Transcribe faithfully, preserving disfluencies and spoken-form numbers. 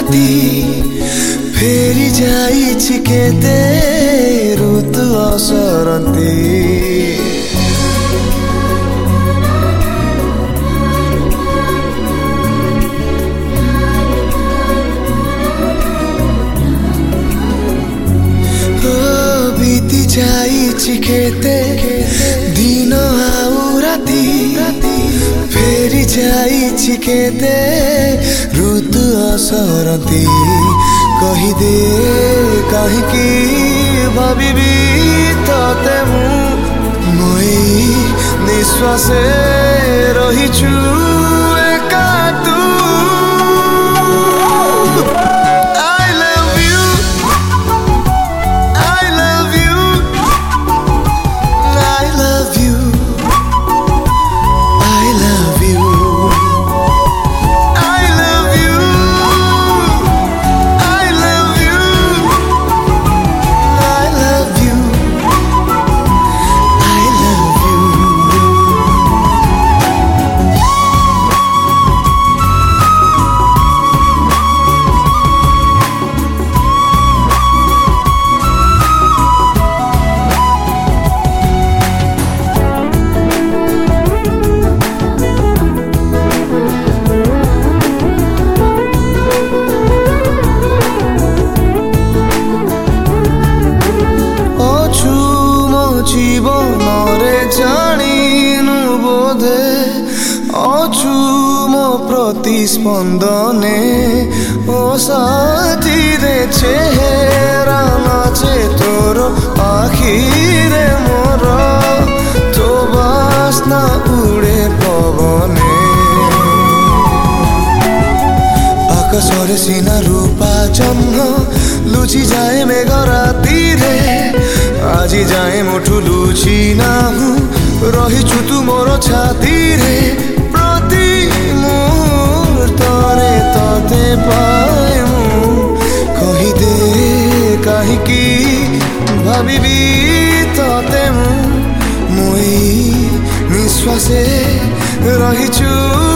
राती फेरी जाइछि केते ऋतु असरती बीती जाइछि केते दिन आउ राती फेरी जाइछि केते ऋतु असरती कहिदे काहिकी भाबिबी तते मु मोई निश्वासे रहिछु एका तू जीवन रे जानिनु बोधे अछु मो प्रतिस्पंदने ओ साथी रे चेहरा नाचे तोर आखिरे मोर तो बासना उड़े पवने आकाशरे सीना रूपा जन्म लुचि जाए मेघ राती रे आज जाए मुठु लुचि नाहु रहिछु तू मोर छाती रे प्रति मुहूर्तरे तते पाए मु कहिदे काहिकी भाबिबी तते मु मोई निश्वासे रहिछु।